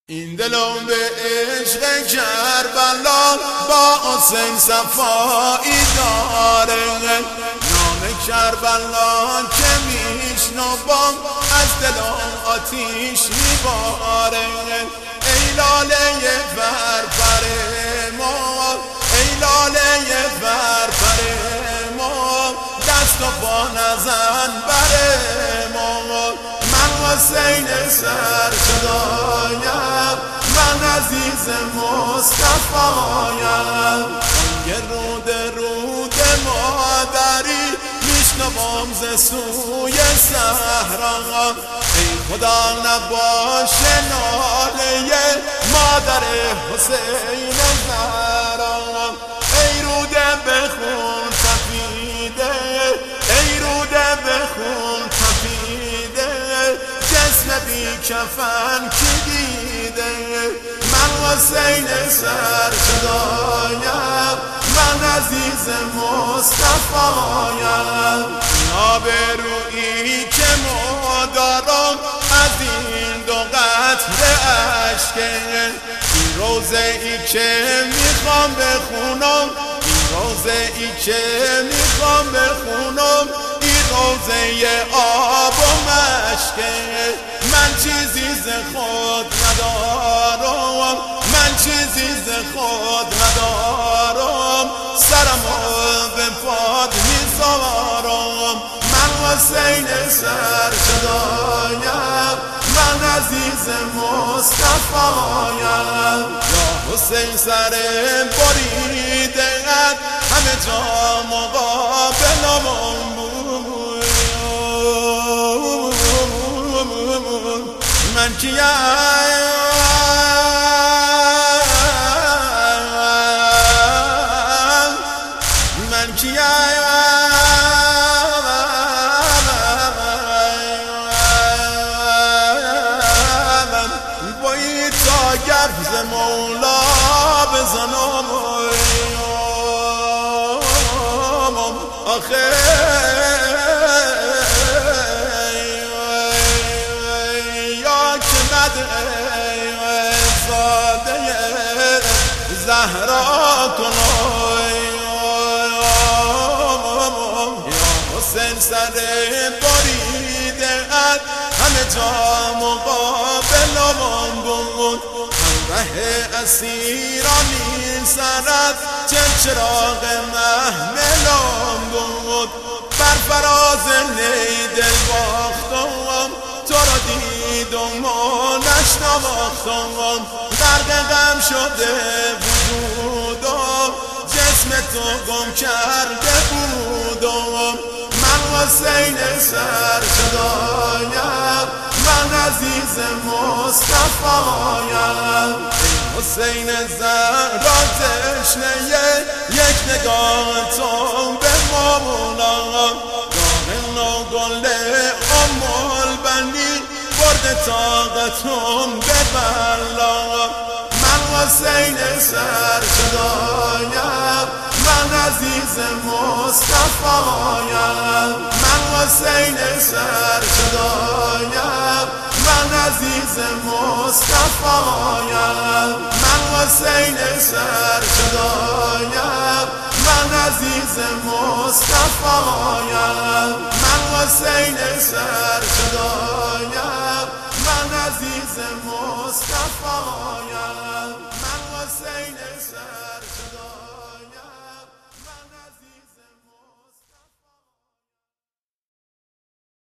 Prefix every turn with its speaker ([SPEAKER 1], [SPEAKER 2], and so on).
[SPEAKER 1] این دلم به عشق کربلا با حسین صفایی داره، نام کربلا که میشنوم از دلم آتیش میباره. ای لاله فرفر ما، ای لاله فرفر ما، دست و پا نزن بر ما. من حسین سرشدایم، من عزیز مصطفایم. یه رود مادری میشنوم ز سوی صحرا. ای خدا نباشه ناله مادر حسین زهرا. ای رود به خون تپیده، ای رود به خون تپیده، جسم بی کفن کی دیده؟ من حسین سرشدایم، من عزیز مصطفایم. آبرویی که ما دارم از این دو قطره اشکه، این روزه ای که میخوام بخونم، این روزه ای که میخوام بخونم، این روزه آب و مشکه. من چیزی ز خود ندارم، من چیزی ز خود ندارم، سرمو به پاد میذارم. من حسین سرشدایم، من عزیز مصطفایم. یا حسین سر بریده همه جا مقابلم بود. من کیم، من کیم، باید تا گرز مولا بزنم آخه زاده زهرا کنم. یا حسین سر بریده همه جا مقابلم بود. همراه اسیران سرد چراغ محملم بود. بر فراز نیدل باختم، تو را دیدم و نشناختم. غرق غم شده بودم، جسم تو گم کرده بودم. من حسین سرشدایم، من عزیز مصطفایم. حسین زهرا تشنه یک نگاه تو به مولا، گاه نوگله امول بندی برده طاقتم به بلا. من حسین سرشدایم، من عزیز مصطفایم. من حسین سرشدایم، من عزیز مصطفایم. من حسین سرشدایم، من عزیز مصطفایم. من حسین سرشدایم، من عزیز مصطفایم.